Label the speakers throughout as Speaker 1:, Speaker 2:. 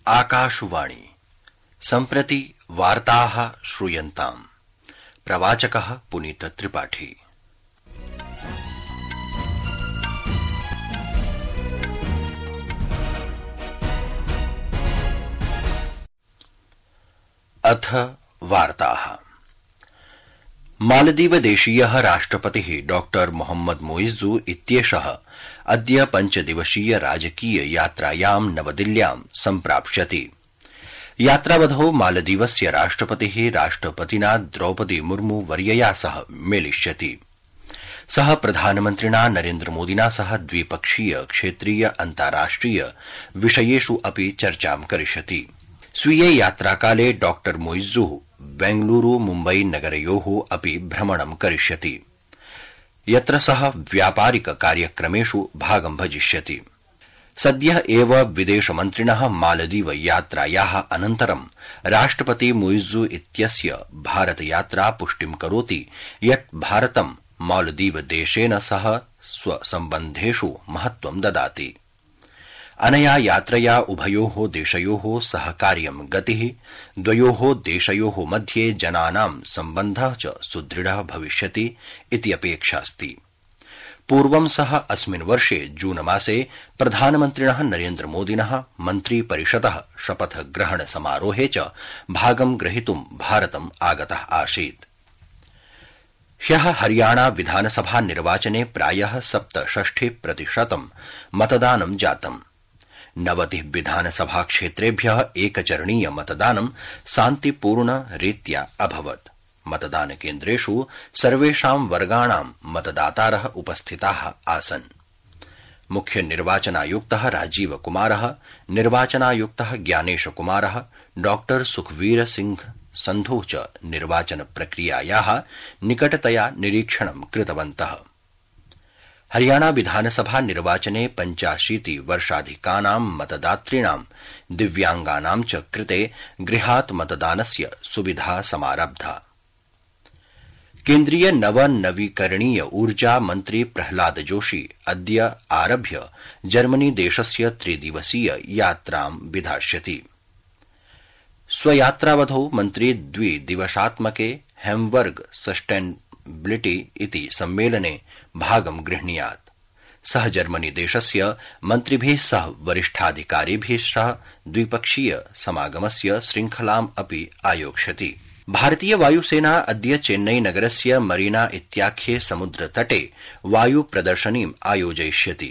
Speaker 1: आकाशवाणी सम्प्रति वार्ताः श्रूयन्ताम्। प्रवाचकः पुनीत त्रिपाठी। अथ वार्ताः। मालदीवदेशीयः राष्ट्रपतिः डॉक्टर मोहम्मद मोइज्जू इत्येषः अद्य 5 दिवसीय राजकीय यात्रायां नवदिल्ल्यां सम्प्राप्स्यति। यात्रावधौ मालदीवस्य राष्ट्रपतिः राष्ट्रपतिना द्रौपदी मुर्मू वर्यया सह मेलिष्यति। सः प्रधानमन्त्रिणा नरेन्द्रमोदिना सह द्विपक्षीय क्षेत्रीय अन्ताराष्ट्रिय विषयेषु अपि चर्चां करिष्यति। स्वीये यात्राकाले डॉक्टर मोइज्जू बेंगलुरू मुम्बई नगरयोः अपि भ्रमणं करिष्यति, यत्र सः व्यापारिक कार्यक्रमेषु भागं भजिष्यति। सद्यः एव विदेशमन्त्रिणः मालदीव यात्रायाः अनन्तरं राष्ट्रपति मोइज्जू इत्यस्य भारतयात्रा पुष्टिं करोति यत् भारतं मालदीवदेशेन सह स्वसम्बन्धेषु महत्त्वं ददाति। अनया यात्रया उभयोः देशयोः सहकार्यं गतिः, द्वयोः देशयोः मध्ये जनानां सम्बन्धः च सुदृढः भविष्यति इति अपेक्षास्ति। पूर्वं सः अस्मिन् वर्षे जून मासे प्रधानमन्त्रिणः नरेन्द्रमोदिनः मन्त्रिपरिषदः शपथग्रहण समारोहे च भागं ग्रहीतुं भारतम् आगतः आसीत्। ह्यः हरियाणा विधानसभा निर्वाचने प्रायः 67% मतदानं जातम्। 90 विधानसभा क्षेत्रेभ्यः एकचरणीय मतदानं शान्तिपूर्णरीत्या अभवत्। मतदानकेन्द्रेषु सर्वेषां वर्गाणां मतदातारः उपस्थिताः आसन्। मुख्य निर्वाचनायुक्तः राजीव कुमारः, निर्वाचनायुक्तः ज्ञानेश कुमारः, डॉक्टर सुखवीर सिंह संधु च निर्वाचन प्रक्रियायाः निकटतया निरीक्षणं कृतवन्तः। हरियाणा विधानसभा निर्वाचने 85 वर्षाधिकानां मतदातॄणां दिव्यांगानां च कृते गृहात् मतदानस्य सुविधा समारब्धा। केन्द्रीय नवीकरणीय ऊर्जा मन्त्री प्रह्लाद जोशी अद्य आरभ्य जर्मनी देशस्य 3 दिवसीय यात्रां विधास्यति। स्वयात्रावधौ मन्त्री 2 दिवसात्मके हेम्बर्ग सस्टेनेबिलिटी इति सम्मेलने भागं गृह्णीयात्। सः जर्मनी देशस्य मन्त्रिभिः सह वरिष्ठाधिकारिभिः सह द्विपक्षीय समागमस्य श्रृंखलाम् अपि आयोक्ष्यति। भारतीय वायुसेना अद्य चेन्नई नगरस्य मरीना इत्याख्ये समुद्रतटे वायु प्रदर्शनीम् आयोजयिष्यति।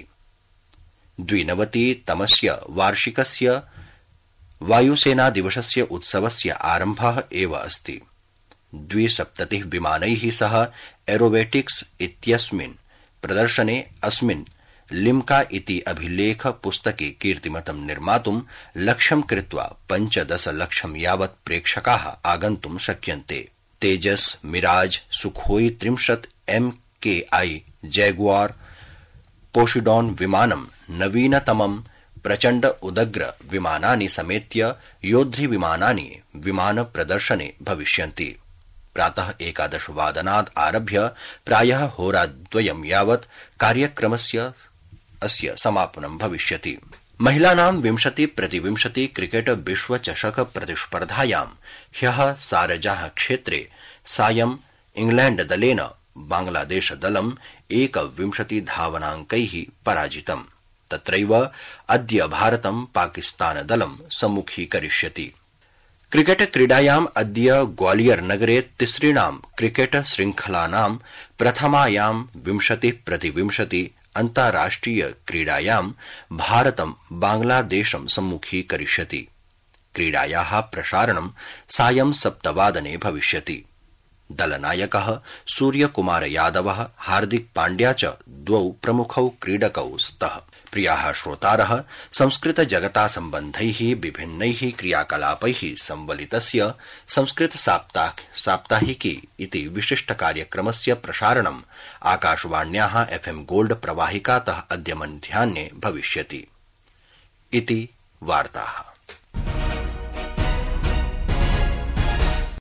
Speaker 1: 92तमस्य वार्षिकस्य वायुसेना दिवसस्य उत्सवस्य आरम्भः एव अस्ति। 270 विमानैः सह एरोबेटिक्स इत्यस्मिन् प्रदर्शने अस्मिन् लिम्का इति अभिलेख पुस्तके कीर्तिमतं निर्मातुं लक्ष्यं कृत्वा 15 लक्षं यावत् प्रेक्षकाः आगन्तुं शक्यन्ते। Tejas, Mirage, Sukhoi 30 MKI Jaguar Poseidon विमानं नवीनतमं प्रचण्ड उदग्र विमानानि समेत्य योद्धि विमानानि विमान प्रदर्शने भविष्यन्ति। प्रातः 11 वादनात् आरभ्य प्रायः होराद्वयं यावत् कार्यक्रमस्य अस्य समापनं भविष्यति। महिलानां 20x20 क्रिकेट विश्वचषक प्रतिस्पर्धायां ह्यः सारजाह क्षेत्रे सायं इंग्लैंड दलेन बांग्लादेश दलं 21 धावनाङ्कैः पराजितम्। तत्रैव अद्य भारतं पाकिस्तान दलं सम्मुखीकरिष्यति। क्रिकेट क्रीडायाम् अद्य ग्वालियर नगरे तिसृणां क्रिकेट श्रृंखलानां प्रथमायां 20x20 अन्ताराष्ट्रिय क्रीडायां भारतं बांग्लादेशं सम्मुखीकरिष्यति। क्रीडायाः प्रसारणं सायं 7 वादने भविष्यति। दलनायकः सूर्यकुमार यादवः, हार्दिक पाण्ड्या च 2 प्रमुखौ क्रीडकौ स्तः। प्रियाः श्रोतारः, संस्कृत जगता सम्बन्धैः विभिन्नैः क्रियाकलापैः संवलितस्य संस्कृत साप्ताहिकी इति विशिष्ट कार्यक्रमस्य प्रसारणम् आकाशवाण्याः FM गोल्ड प्रवाहिकातः अद्य मध्याह्ने भविष्यति। इति वार्ताः।